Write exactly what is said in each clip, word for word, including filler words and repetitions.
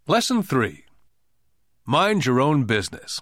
Lesson three. Mind your own business.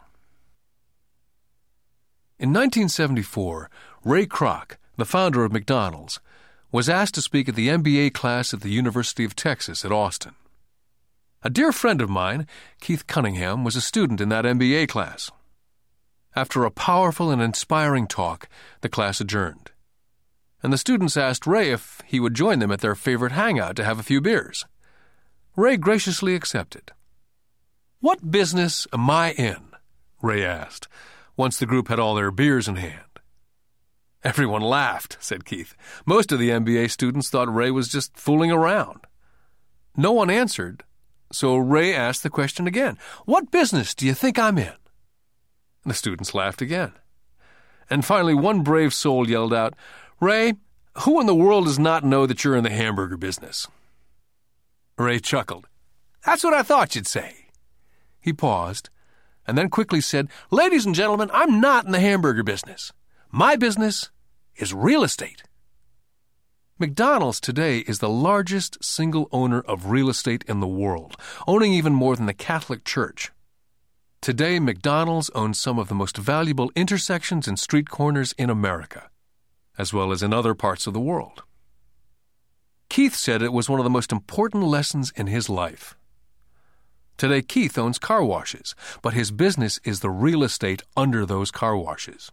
In nineteen seventy-four, Ray Kroc, the founder of McDonald's, was asked to speak at the M B A class at the University of Texas at Austin. A dear friend of mine, Keith Cunningham, was a student in that M B A class. After a powerful and inspiring talk, the class adjourned, and the students asked Ray if he would join them at their favorite hangout to have a few beers. Ray graciously accepted. "What business am I in?" Ray asked, once the group had all their beers in hand. "Everyone laughed," said Keith. Most of the M B A students thought Ray was just fooling around. No one answered, so Ray asked the question again. "What business do you think I'm in?" The students laughed again. And finally one brave soul yelled out, "Ray, who in the world does not know that you're in the hamburger business?" Ray chuckled. "That's what I thought you'd say." He paused, and then quickly said, "Ladies and gentlemen, I'm not in the hamburger business. My business is real estate." McDonald's today is the largest single owner of real estate in the world, owning even more than the Catholic Church. Today, McDonald's owns some of the most valuable intersections and street corners in America, as well as in other parts of the world. Keith said it was one of the most important lessons in his life. Today, Keith owns car washes, but his business is the real estate under those car washes.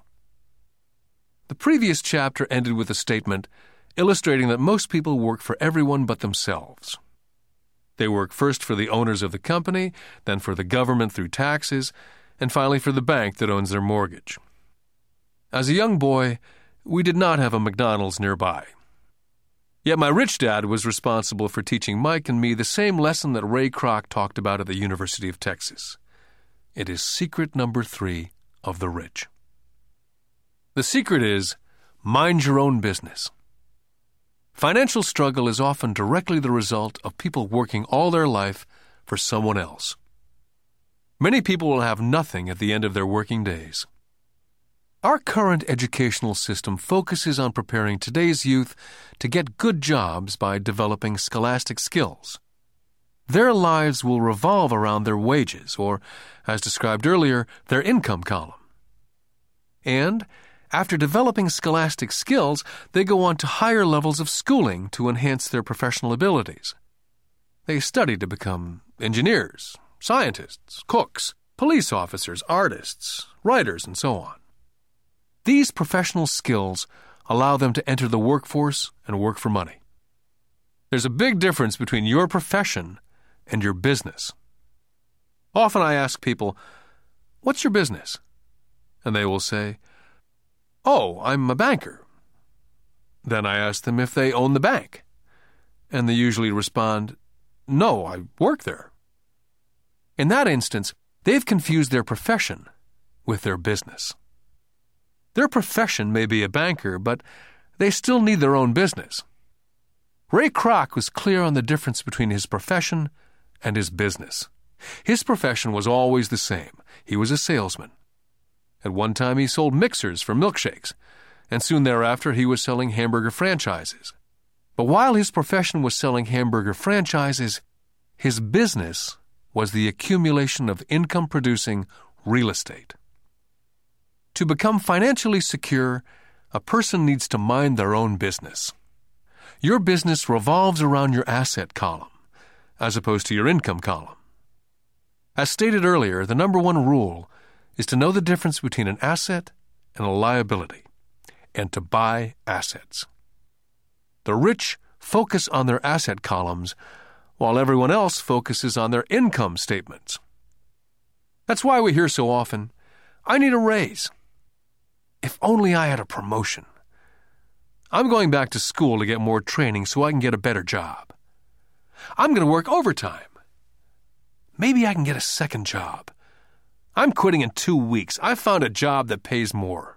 The previous chapter ended with a statement illustrating that most people work for everyone but themselves. They work first for the owners of the company, then for the government through taxes, and finally for the bank that owns their mortgage. As a young boy, we did not have a McDonald's nearby. Yet my rich dad was responsible for teaching Mike and me the same lesson that Ray Kroc talked about at the University of Texas. It is secret number three of the rich. The secret is, mind your own business. Financial struggle is often directly the result of people working all their life for someone else. Many people will have nothing at the end of their working days. Our current educational system focuses on preparing today's youth to get good jobs by developing scholastic skills. Their lives will revolve around their wages, or, as described earlier, their income column. And, after developing scholastic skills, they go on to higher levels of schooling to enhance their professional abilities. They study to become engineers, scientists, cooks, police officers, artists, writers, and so on. These professional skills allow them to enter the workforce and work for money. There's a big difference between your profession and your business. Often I ask people, "What's your business?" And they will say, "Oh, I'm a banker." Then I ask them if they own the bank. And they usually respond, "No, I work there." In that instance, they've confused their profession with their business. Their profession may be a banker, but they still need their own business. Ray Kroc was clear on the difference between his profession and his business. His profession was always the same. He was a salesman. At one time he sold mixers for milkshakes, and soon thereafter he was selling hamburger franchises. But while his profession was selling hamburger franchises, his business was the accumulation of income-producing real estate. To become financially secure, a person needs to mind their own business. Your business revolves around your asset column, as opposed to your income column. As stated earlier, the number one rule is to know the difference between an asset and a liability, and to buy assets. The rich focus on their asset columns, while everyone else focuses on their income statements. That's why we hear so often, "I need a raise." "If only I had a promotion." "I'm going back to school to get more training so I can get a better job." "I'm going to work overtime. Maybe I can get a second job." "I'm quitting in two weeks. I've found a job that pays more."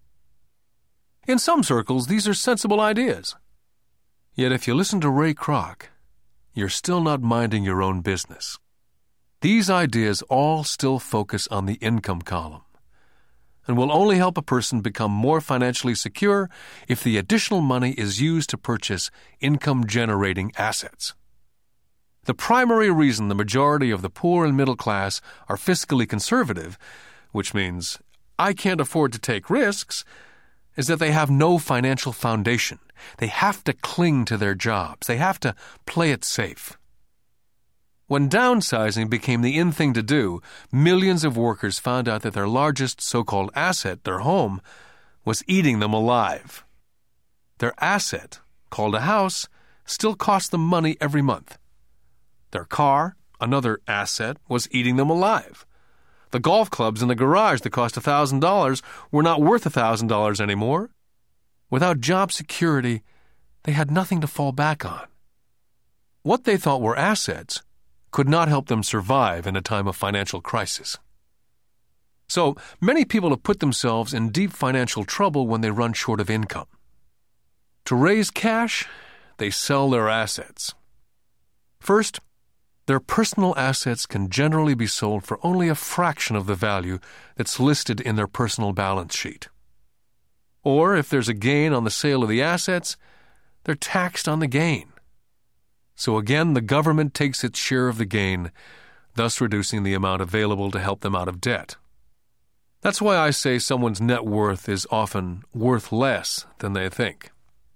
In some circles, these are sensible ideas. Yet if you listen to Ray Kroc, you're still not minding your own business. These ideas all still focus on the income column, and will only help a person become more financially secure if the additional money is used to purchase income-generating assets. The primary reason the majority of the poor and middle class are fiscally conservative, which means I can't afford to take risks, is that they have no financial foundation. They have to cling to their jobs. They have to play it safe. When downsizing became the in thing to do, millions of workers found out that their largest so-called asset, their home, was eating them alive. Their asset, called a house, still cost them money every month. Their car, another asset, was eating them alive. The golf clubs in the garage that cost one thousand dollars were not worth one thousand dollars anymore. Without job security, they had nothing to fall back on. What they thought were assets could not help them survive in a time of financial crisis. So, many people have put themselves in deep financial trouble when they run short of income. To raise cash, they sell their assets. First, their personal assets can generally be sold for only a fraction of the value that's listed in their personal balance sheet. Or, if there's a gain on the sale of the assets, they're taxed on the gain. So again, the government takes its share of the gain, thus reducing the amount available to help them out of debt. That's why I say someone's net worth is often worth less than they think.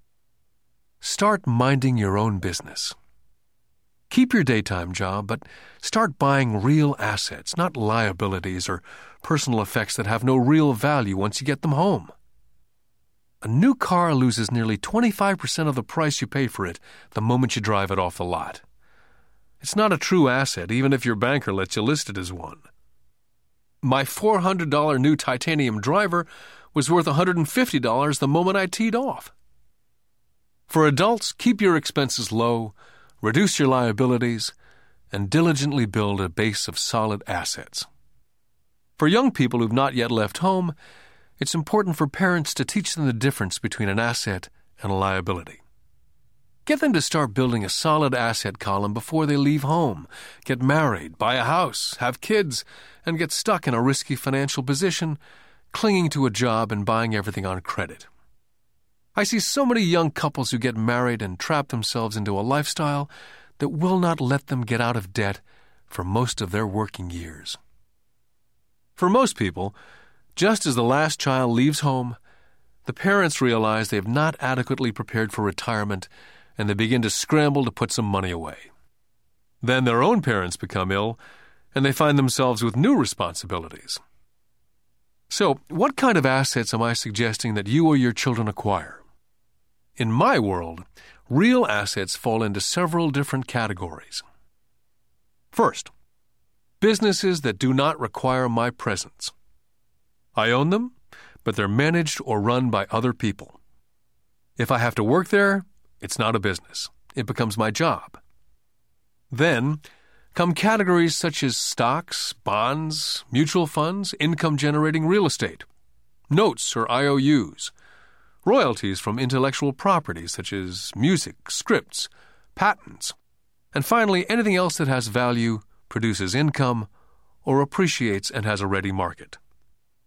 Start minding your own business. Keep your daytime job, but start buying real assets, not liabilities or personal effects that have no real value once you get them home. A new car loses nearly twenty-five percent of the price you pay for it the moment you drive it off the lot. It's not a true asset, even if your banker lets you list it as one. My four hundred dollars new titanium driver was worth one hundred fifty dollars the moment I teed off. For adults, keep your expenses low, reduce your liabilities, and diligently build a base of solid assets. For young people who've not yet left home, it's important for parents to teach them the difference between an asset and a liability. Get them to start building a solid asset column before they leave home, get married, buy a house, have kids, and get stuck in a risky financial position, clinging to a job and buying everything on credit. I see so many young couples who get married and trap themselves into a lifestyle that will not let them get out of debt for most of their working years. For most people, just as the last child leaves home, the parents realize they have not adequately prepared for retirement and they begin to scramble to put some money away. Then their own parents become ill and they find themselves with new responsibilities. So, what kind of assets am I suggesting that you or your children acquire? In my world, real assets fall into several different categories. First, businesses that do not require my presence. I own them, but they're managed or run by other people. If I have to work there, it's not a business. It becomes my job. Then come categories such as stocks, bonds, mutual funds, income-generating real estate, notes or I O Us, royalties from intellectual property such as music, scripts, patents, and finally anything else that has value, produces income, or appreciates and has a ready market.